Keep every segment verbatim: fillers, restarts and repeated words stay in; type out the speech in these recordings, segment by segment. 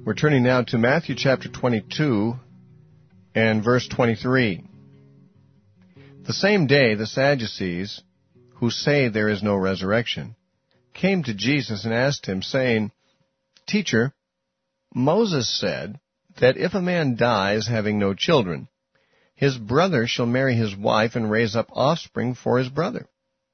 We're turning now to Matthew chapter twenty-two and verse twenty-three. The same day the Sadducees, who say there is no resurrection, came to Jesus and asked him, saying, Teacher, Moses said that if a man dies having no children, his brother shall marry his wife and raise up offspring for his brother.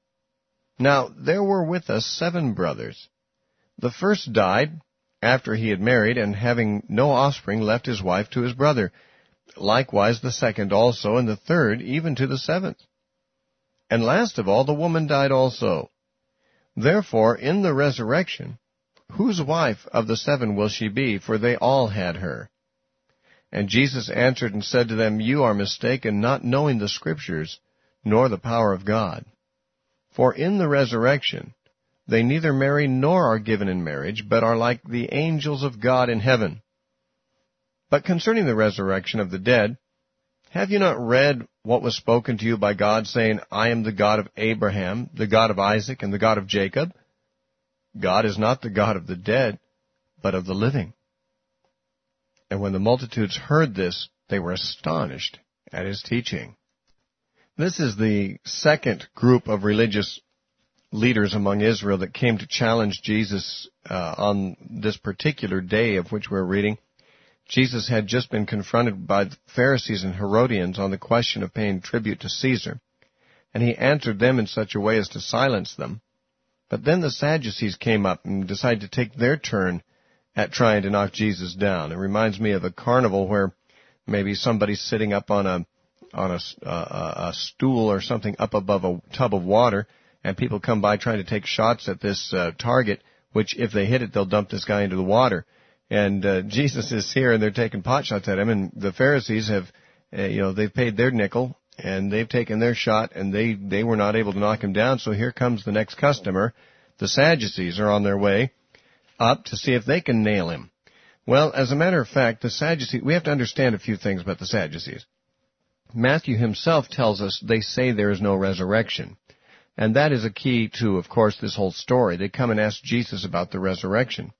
Now there were with us seven brothers. The first died after he had married, and having no offspring left his wife to his brother. Likewise the second also, and the third even to the seventh. And last of all the woman died also. Therefore in the resurrection, whose wife of the seven will she be? For they all had her. And Jesus answered and said to them, You are mistaken, not knowing the Scriptures, nor the power of God. For in the resurrection they neither marry nor are given in marriage, but are like the angels of God in heaven. But concerning the resurrection of the dead, have you not read what was spoken to you by God, saying, I am the God of Abraham, the God of Isaac, and the God of Jacob? God is not the God of the dead, but of the living. And when the multitudes heard this, they were astonished at his teaching. This is the second group of religious leaders among Israel that came to challenge Jesus uh, on this particular day of which we're reading. Jesus had just been confronted by the Pharisees and Herodians on the question of paying tribute to Caesar, and he answered them in such a way as to silence them. But then the Sadducees came up and decided to take their turn at trying to knock Jesus down. It reminds me of a carnival where maybe somebody's sitting up on a on a, uh, a stool or something up above a tub of water, and people come by trying to take shots at this uh, target, which if they hit it, they'll dump this guy into the water. And uh, Jesus is here, and they're taking pot shots at him, and the Pharisees have, uh, you know, they've paid their nickel, and they've taken their shot, and they, they were not able to knock him down, so here comes the next customer. The Sadducees are on their way up to see if they can nail him. Well, as a matter of fact, the Sadducees, we have to understand a few things about the Sadducees. Matthew himself tells us they say there is no resurrection. And that is a key to, of course, this whole story. They come and ask Jesus about the resurrection.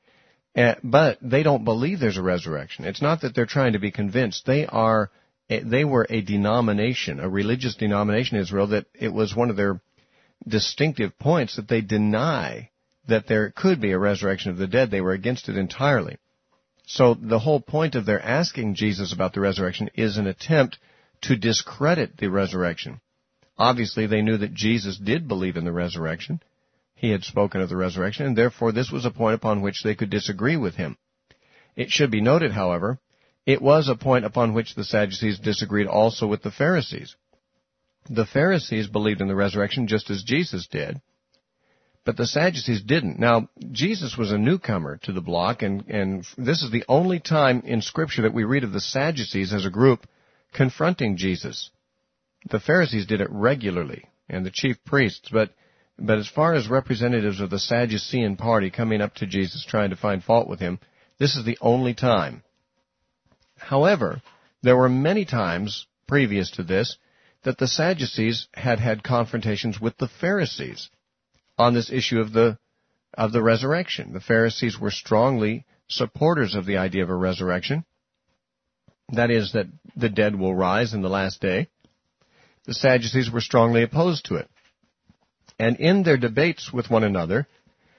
Uh, but they don't believe there's a resurrection. It's not that they're trying to be convinced. They are, they were a denomination, a religious denomination in Israel, that it was one of their distinctive points that they deny that there could be a resurrection of the dead. They were against it entirely. So the whole point of their asking Jesus about the resurrection is an attempt to discredit the resurrection. Obviously, they knew that Jesus did believe in the resurrection. He had spoken of the resurrection, and therefore this was a point upon which they could disagree with him. It should be noted, however, it was a point upon which the Sadducees disagreed also with the Pharisees. The Pharisees believed in the resurrection just as Jesus did, but the Sadducees didn't. Now, Jesus was a newcomer to the block, and, and this is the only time in Scripture that we read of the Sadducees as a group confronting Jesus. The Pharisees did it regularly, and the chief priests, but but as far as representatives of the Sadducean party coming up to Jesus trying to find fault with him, this is the only time. However, there were many times previous to this that the Sadducees had had confrontations with the Pharisees on this issue of the of the resurrection. The Pharisees were strongly supporters of the idea of a resurrection. That is, that the dead will rise in the last day. The Sadducees were strongly opposed to it. And in their debates with one another,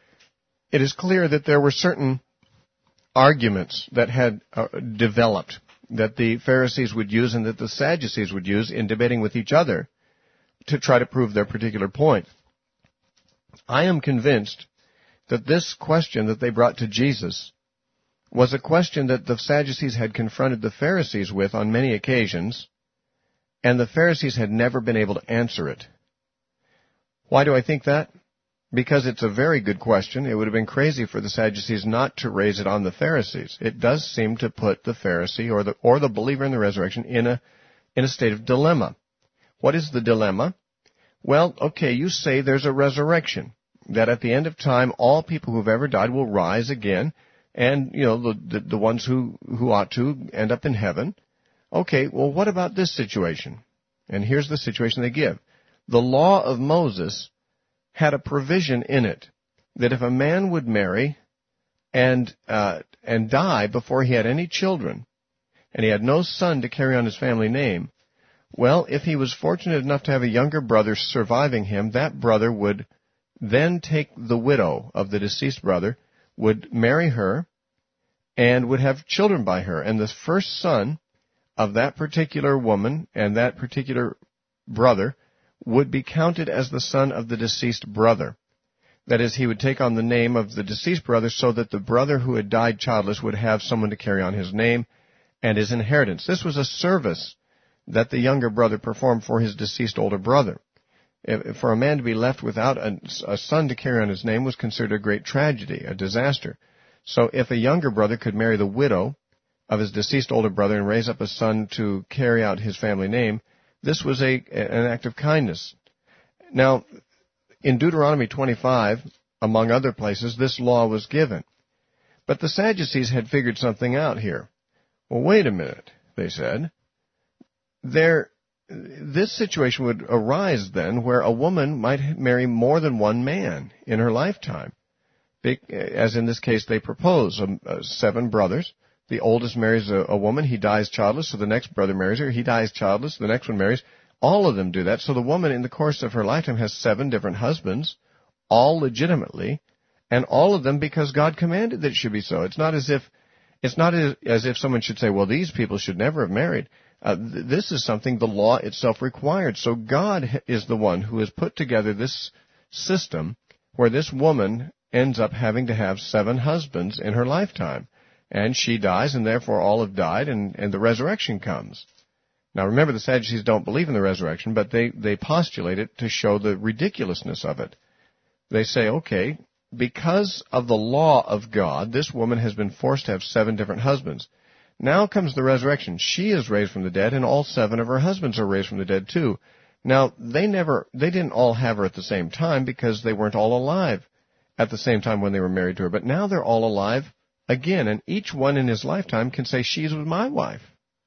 it is clear that there were certain arguments that had uh, developed that the Pharisees would use and that the Sadducees would use in debating with each other to try to prove their particular point. I am convinced that this question that they brought to Jesus was a question that the Sadducees had confronted the Pharisees with on many occasions, and the Pharisees had never been able to answer it. Why do I think that? Because it's a very good question. It would have been crazy for the Sadducees not to raise it on the Pharisees. It does seem to put the Pharisee or the or the believer in the resurrection in a in a state of dilemma. What is the dilemma? Well, okay, you say there's a resurrection, that at the end of time all people who've ever died will rise again, and you know the the, the ones who who ought to end up in heaven. Okay, well, what about this situation? And here's the situation they give. The law of Moses had a provision in it that if a man would marry and uh, and die before he had any children, and he had no son to carry on his family name, well, if he was fortunate enough to have a younger brother surviving him, that brother would then take the widow of the deceased brother, would marry her, and would have children by her. And the first son of that particular woman and that particular brother would be counted as the son of the deceased brother. That is, he would take on the name of the deceased brother so that the brother who had died childless would have someone to carry on his name and his inheritance. This was a service that the younger brother performed for his deceased older brother. If, for a man to be left without a, a son to carry on his name was considered a great tragedy, a disaster. So if a younger brother could marry the widow of his deceased older brother and raise up a son to carry out his family name, this was a, an act of kindness. Now, in Deuteronomy twenty-five, among other places, this law was given. But the Sadducees had figured something out here. Well, wait a minute, they said. There, this situation would arise then where a woman might marry more than one man in her lifetime. As in this case, they propose um, uh, seven brothers. The oldest marries a, a woman. He dies childless, so the next brother marries her. He dies childless. The next one marries. All of them do that. So the woman in the course of her lifetime has seven different husbands, all legitimately, and all of them because God commanded that it should be so. It's not as if it's not as, as if someone should say, well, these people should never have married. Uh, th- this is something the law itself required. So God is the one who has put together this system where this woman ends up having to have seven husbands in her lifetime. And she dies, and therefore all have died, and, and the resurrection comes. Now remember, the Sadducees don't believe in the resurrection, but they, they postulate it to show the ridiculousness of it. They say, okay, because of the law of God, this woman has been forced to have seven different husbands. Now comes the resurrection. She is raised from the dead, and all seven of her husbands are raised from the dead too. Now, they never, they didn't all have her at the same time because they weren't all alive at the same time when they were married to her. But now they're all alive again, and each one in his lifetime can say, she's my wife.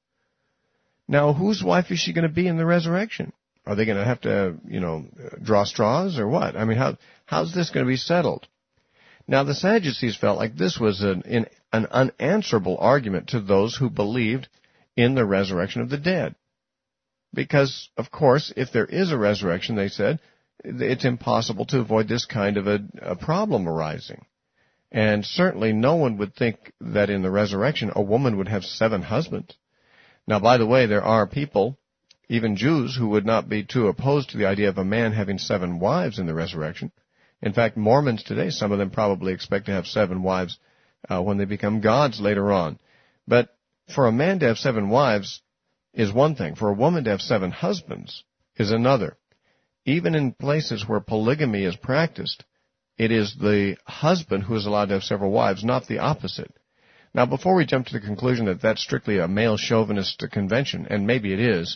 Now, whose wife is she going to be in the resurrection? Are they going to have to, you know, draw straws or what? I mean, how how's this going to be settled? Now, the Sadducees felt like this was an, in, an unanswerable argument to those who believed in the resurrection of the dead. Because, of course, if there is a resurrection, they said, it's impossible to avoid this kind of a, a problem arising. And certainly no one would think that in the resurrection a woman would have seven husbands. Now, by the way, there are people, even Jews, who would not be too opposed to the idea of a man having seven wives in the resurrection. In fact, Mormons today, some of them probably expect to have seven wives uh, when they become gods later on. But for a man to have seven wives is one thing. For a woman to have seven husbands is another. Even in places where polygamy is practiced, it is the husband who is allowed to have several wives, not the opposite. Now, before we jump to the conclusion that that's strictly a male chauvinist convention, and maybe it is,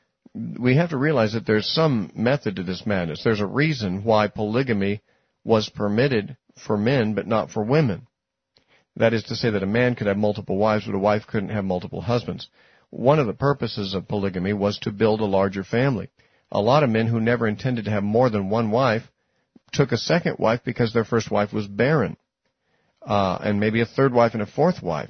we have to realize that there's some method to this madness. There's a reason why polygamy was permitted for men but not for women. That is to say that a man could have multiple wives, but a wife couldn't have multiple husbands. One of the purposes of polygamy was to build a larger family. A lot of men who never intended to have more than one wife took a second wife because their first wife was barren, uh, and maybe a third wife and a fourth wife.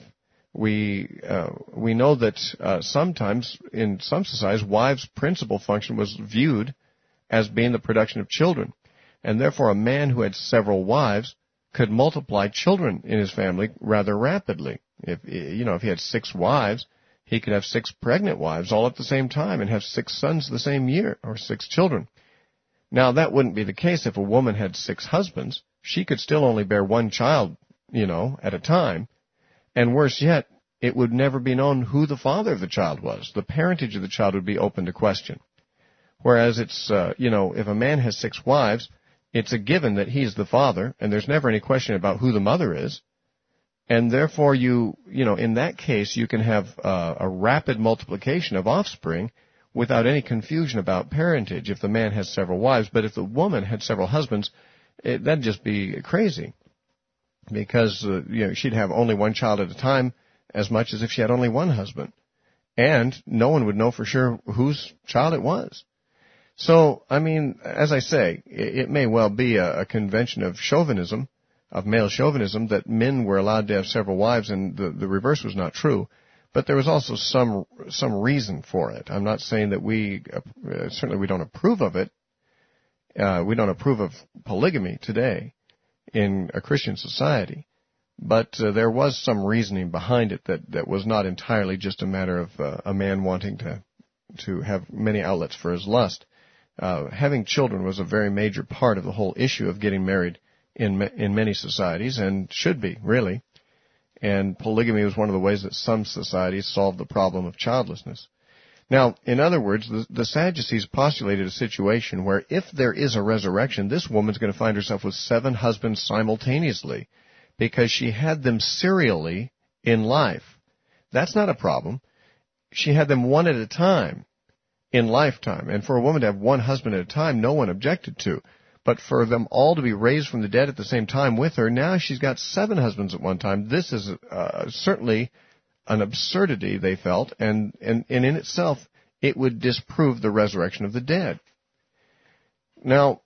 We uh, we know that uh, sometimes in some societies, wives' principal function was viewed as being the production of children, and therefore a man who had several wives could multiply children in his family rather rapidly. If you know, if he had six wives, he could have six pregnant wives all at the same time and have six sons the same year, or six children. Now, that wouldn't be the case if a woman had six husbands. She could still only bear one child, you know, at a time. And worse yet, it would never be known who the father of the child was. The parentage of the child would be open to question. Whereas it's, uh, you know, if a man has six wives, it's a given that he's the father, and there's never any question about who the mother is. And therefore, you, you know, in that case, you can have uh, a rapid multiplication of offspring without any confusion about parentage if the man has several wives. But if the woman had several husbands, it, that'd just be crazy, because uh, you know, she'd have only one child at a time as much as if she had only one husband. And no one would know for sure whose child it was. So, I mean, as I say, it, it may well be a, a convention of chauvinism, of male chauvinism that men were allowed to have several wives, and the, the reverse was not true. But there was also some some reason for it. I'm not saying that we, uh, certainly we don't approve of it. Uh, we don't approve of polygamy today in a Christian society. But uh, there was some reasoning behind it that, that was not entirely just a matter of uh, a man wanting to to have many outlets for his lust. Uh, having children was a very major part of the whole issue of getting married in in many societies, and should be, really. And polygamy was one of the ways that some societies solved the problem of childlessness. Now, in other words, the, the Sadducees postulated a situation where if there is a resurrection, this woman's going to find herself with seven husbands simultaneously because she had them serially in life. That's not a problem. She had them one at a time in lifetime. And for a woman to have one husband at a time, no one objected to. But for them all to be raised from the dead at the same time with her, now she's got seven husbands at one time. This is uh, certainly an absurdity, they felt, and, and, and in itself, it would disprove the resurrection of the dead. Now,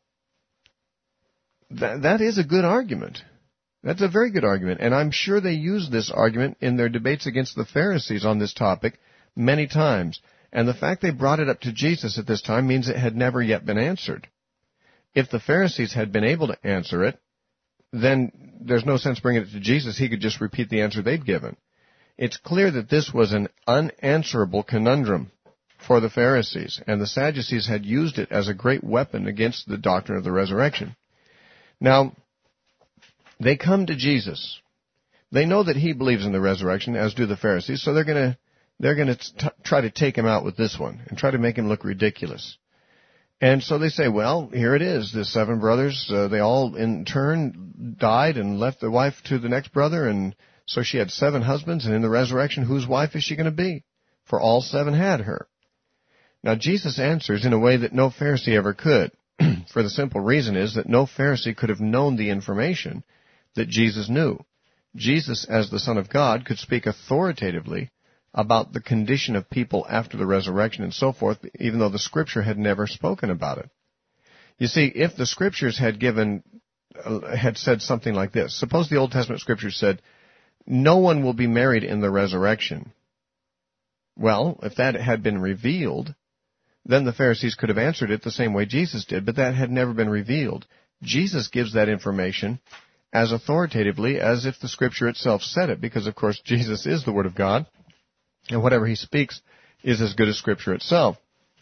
that, that is a good argument. That's a very good argument, and I'm sure they used this argument in their debates against the Pharisees on this topic many times. And the fact they brought it up to Jesus at this time means it had never yet been answered. If the Pharisees had been able to answer it, then there's no sense bringing it to Jesus. He could just repeat the answer they'd given. It's clear that this was an unanswerable conundrum for the Pharisees, and the Sadducees had used it as a great weapon against the doctrine of the resurrection. Now, they come to Jesus. They know that he believes in the resurrection, as do the Pharisees, so they're going to they're going to try to take him out with this one and try to make him look ridiculous. And so they say, well, here it is. The seven brothers, uh, they all in turn died and left the wife to the next brother, and so she had seven husbands, and in the resurrection, whose wife is she going to be? For all seven had her. Now, Jesus answers in a way that no Pharisee ever could, for the simple reason is that no Pharisee could have known the information that Jesus knew. Jesus, as the Son of God, could speak authoritatively about the condition of people after the resurrection and so forth, even though the Scripture had never spoken about it. You see, if the Scriptures had given, uh, had said something like this, suppose the Old Testament Scriptures said, no one will be married in the resurrection. Well, if that had been revealed, then the Pharisees could have answered it the same way Jesus did, but that had never been revealed. Jesus gives that information as authoritatively as if the Scripture itself said it, because, of course, Jesus is the Word of God, and whatever he speaks is as good as Scripture itself.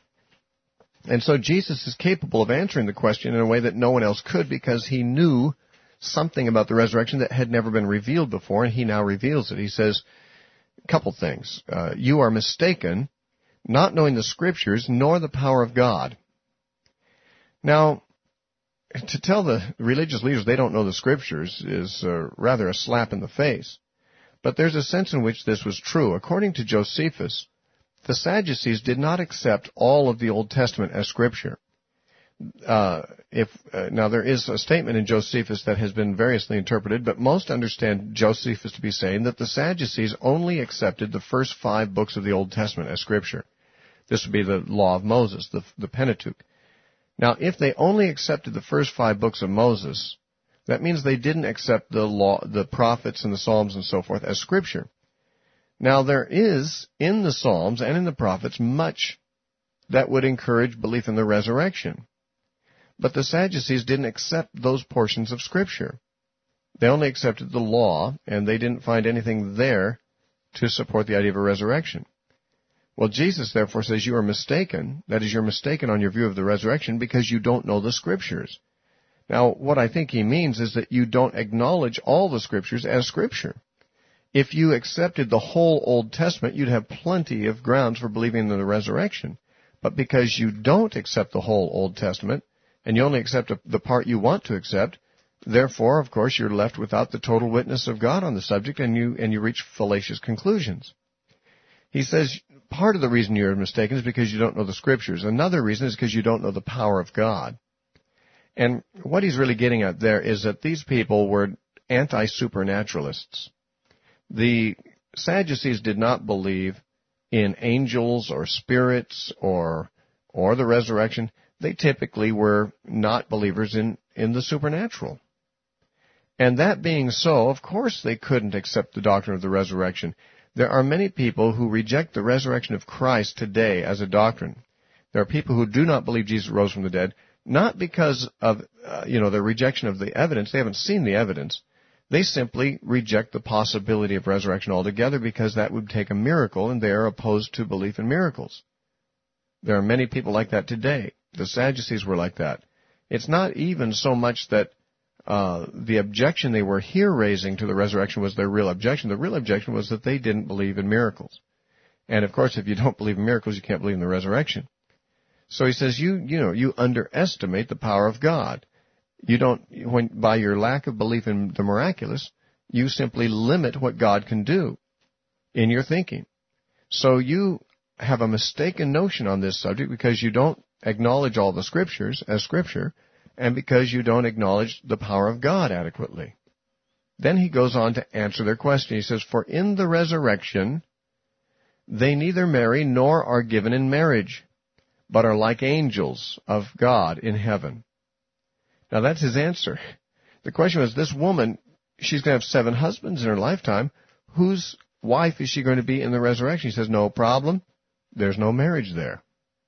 And so Jesus is capable of answering the question in a way that no one else could, because he knew something about the resurrection that had never been revealed before, and he now reveals it. He says a couple things. Uh, you are mistaken, not knowing the Scriptures, nor the power of God. Now, to tell the religious leaders they don't know the Scriptures is uh, rather a slap in the face. But there's a sense in which this was true. According to Josephus, the Sadducees did not accept all of the Old Testament as Scripture. Uh, if uh, now there is a statement in Josephus that has been variously interpreted, but most understand Josephus to be saying that the Sadducees only accepted the first five books of the Old Testament as Scripture. This would be the Law of Moses, the, the Pentateuch. Now, if they only accepted the first five books of Moses, that means they didn't accept the law, the prophets and the Psalms and so forth as Scripture. Now, there is in the Psalms and in the prophets much that would encourage belief in the resurrection. But the Sadducees didn't accept those portions of Scripture. They only accepted the law, and they didn't find anything there to support the idea of a resurrection. Well, Jesus therefore says you are mistaken. That is, you're mistaken on your view of the resurrection because you don't know the Scriptures. Now, what I think he means is that you don't acknowledge all the Scriptures as Scripture. If you accepted the whole Old Testament, you'd have plenty of grounds for believing in the resurrection. But because you don't accept the whole Old Testament, and you only accept the part you want to accept, therefore, of course, you're left without the total witness of God on the subject, and you and you reach fallacious conclusions. He says part of the reason you're mistaken is because you don't know the Scriptures. Another reason is because you don't know the power of God. And what he's really getting at there is that these people were anti-supernaturalists. The Sadducees did not believe in angels or spirits or or the resurrection. They typically were not believers in, in the supernatural. And that being so, of course they couldn't accept the doctrine of the resurrection. There are many people who reject the resurrection of Christ today as a doctrine. There are people who do not believe Jesus rose from the dead, not because of, uh, you know, their rejection of the evidence. They haven't seen the evidence. They simply reject the possibility of resurrection altogether because that would take a miracle, and they are opposed to belief in miracles. There are many people like that today. The Sadducees were like that. It's not even so much that uh, the objection they were here raising to the resurrection was their real objection. The real objection was that they didn't believe in miracles. And, of course, if you don't believe in miracles, you can't believe in the resurrection. So he says, you, you know, you underestimate the power of God. You don't, when, by your lack of belief in the miraculous, you simply limit what God can do in your thinking. So you have a mistaken notion on this subject because you don't acknowledge all the scriptures as scripture, and because you don't acknowledge the power of God adequately. Then he goes on to answer their question. He says, for in the resurrection they neither marry nor are given in marriage, but are like angels of God in heaven. Now that's his answer. The question was, this woman, she's going to have seven husbands in her lifetime. Whose wife is she going to be in the resurrection? He says, no problem. There's no marriage there.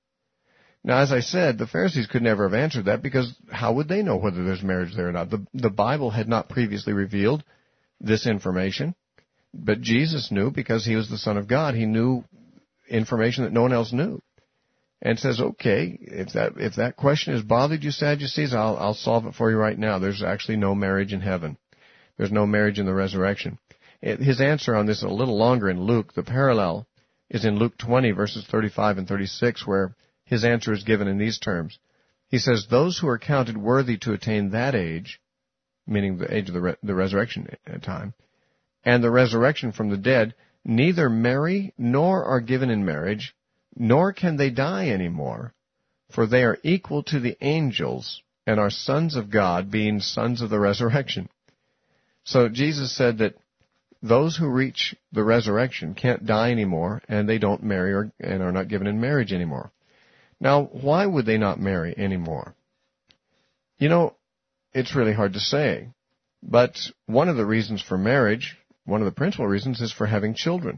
Now, as I said, the Pharisees could never have answered that because how would they know whether there's marriage there or not? The, the Bible had not previously revealed this information, but Jesus knew because he was the Son of God. He knew information that no one else knew. And says, okay, if that if that question has bothered you, Sadducees, I'll I'll solve it for you right now. There's actually no marriage in heaven. There's no marriage in the resurrection. It, his answer on this is a little longer in Luke. The parallel is in Luke twenty, verses thirty-five and thirty-six, where his answer is given in these terms. He says, those who are counted worthy to attain that age, meaning the age of the, re- the resurrection time, and the resurrection from the dead, neither marry nor are given in marriage, nor can they die anymore, for they are equal to the angels and are sons of God, being sons of the resurrection. So Jesus said that those who reach the resurrection can't die anymore, and they don't marry or, and are not given in marriage anymore. Now, why would they not marry anymore? You know, it's really hard to say, but one of the reasons for marriage, one of the principal reasons, is for having children.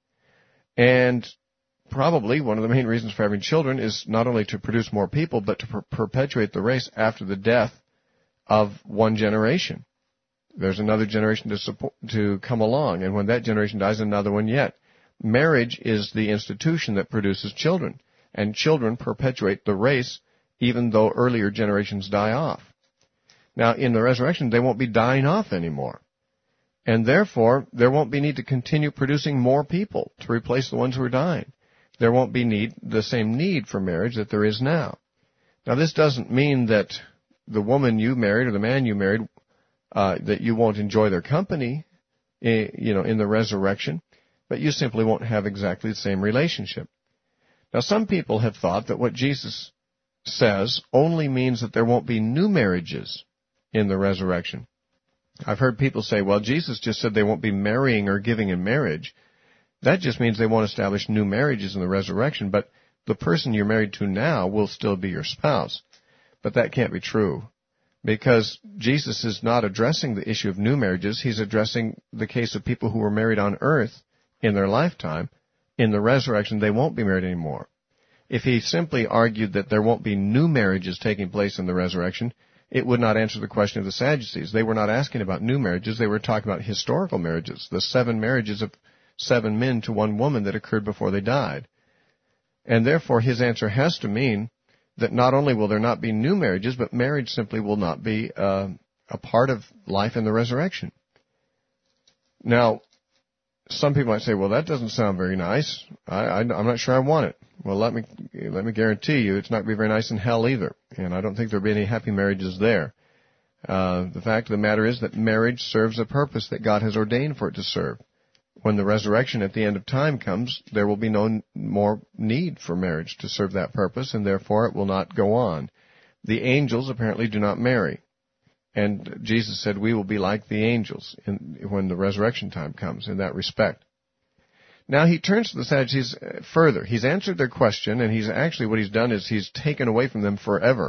And probably one of the main reasons for having children is not only to produce more people, but to per- perpetuate the race after the death of one generation. There's another generation to support, to come along, and when that generation dies, another one yet. Marriage is the institution that produces children, and children perpetuate the race even though earlier generations die off. Now, in the resurrection, they won't be dying off anymore, and therefore there won't be need to continue producing more people to replace the ones who are dying. There won't be need the same need for marriage that there is now. Now, this doesn't mean that the woman you married or the man you married, uh, that you won't enjoy their company, you know, in the resurrection, but you simply won't have exactly the same relationship. Now, some people have thought that what Jesus says only means that there won't be new marriages in the resurrection. I've heard people say, well, Jesus just said they won't be marrying or giving in marriage. That just means they won't establish new marriages in the resurrection, but the person you're married to now will still be your spouse. But that can't be true, because Jesus is not addressing the issue of new marriages. He's addressing the case of people who were married on earth in their lifetime. In the resurrection, they won't be married anymore. If he simply argued that there won't be new marriages taking place in the resurrection, it would not answer the question of the Sadducees. They were not asking about new marriages. They were talking about historical marriages, the seven marriages of seven men to one woman that occurred before they died. And therefore, his answer has to mean that not only will there not be new marriages, but marriage simply will not be uh, a part of life in the resurrection. Now, some people might say, well, that doesn't sound very nice. I, I, I'm not sure I want it. Well, let me let me guarantee you it's not going to be very nice in hell either. And I don't think there will be any happy marriages there. Uh, the fact of the matter is that marriage serves a purpose that God has ordained for it to serve. When the resurrection at the end of time comes, there will be no more need for marriage to serve that purpose, and therefore it will not go on. The angels apparently do not marry. And Jesus said we will be like the angels in, when the resurrection time comes in that respect. Now he turns to the Sadducees further. He's answered their question, and he's actually, what he's done is he's taken away from them forever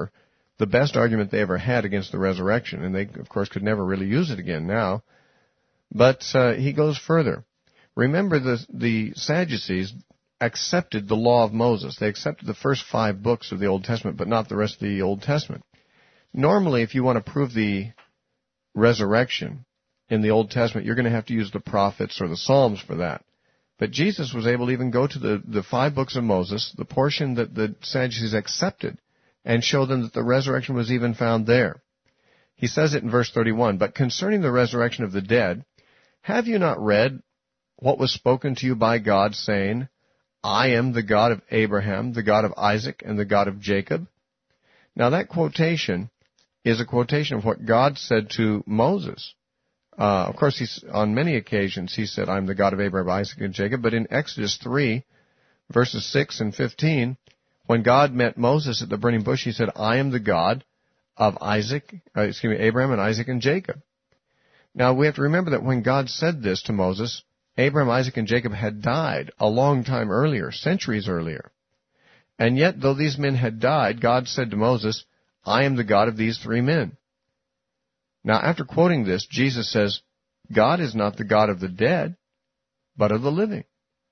the best argument they ever had against the resurrection, and they, of course, could never really use it again now. But uh, he goes further. Remember, the, the Sadducees accepted the law of Moses. They accepted the first five books of the Old Testament, but not the rest of the Old Testament. Normally, if you want to prove the resurrection in the Old Testament, you're going to have to use the prophets or the Psalms for that. But Jesus was able to even go to the, the five books of Moses, the portion that the Sadducees accepted, and show them that the resurrection was even found there. He says it in verse thirty-one, "But concerning the resurrection of the dead, have you not read what was spoken to you by God, saying, I am the God of Abraham, the God of Isaac, and the God of Jacob?" Now that quotation is a quotation of what God said to Moses. Uh, of course, he's, on many occasions he said, I'm the God of Abraham, Isaac, and Jacob. But in Exodus three, verses six and fifteen, when God met Moses at the burning bush, he said, I am the God of Isaac, uh, excuse me, Abraham and Isaac and Jacob. Now, we have to remember that when God said this to Moses, Abraham, Isaac, and Jacob had died a long time earlier, centuries earlier. And yet, though these men had died, God said to Moses, I am the God of these three men. Now, after quoting this, Jesus says, God is not the God of the dead, but of the living.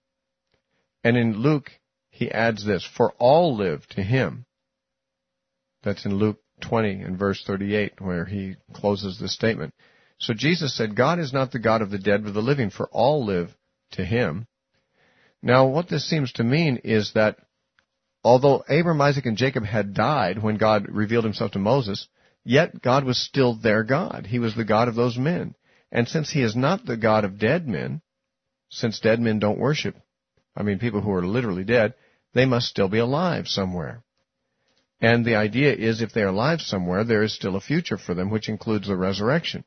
And in Luke, he adds this, for all live to him. That's in Luke twenty and verse thirty-eight, where he closes this statement. So Jesus said, God is not the God of the dead, but the living, for all live to him. Now, what this seems to mean is that although Abraham, Isaac, and Jacob had died when God revealed himself to Moses, yet God was still their God. He was the God of those men. And since he is not the God of dead men, since dead men don't worship, I mean people who are literally dead, they must still be alive somewhere. And the idea is if they are alive somewhere, there is still a future for them, which includes the resurrection.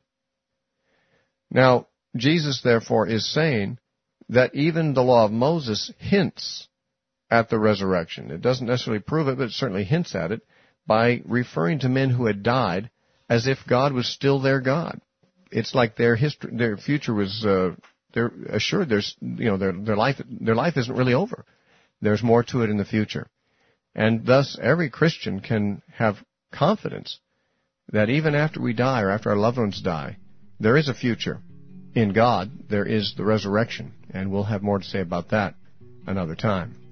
Now, Jesus, therefore, is saying that even the law of Moses hints at the resurrection. It doesn't necessarily prove it, but it certainly hints at it by referring to men who had died as if God was still their God. It's like their history, their future was, uh, they're assured there's, you know, their, their life, their life isn't really over. There's more to it in the future. And thus, every Christian can have confidence that even after we die or after our loved ones die, there is a future. In God, there is the resurrection, and we'll have more to say about that another time.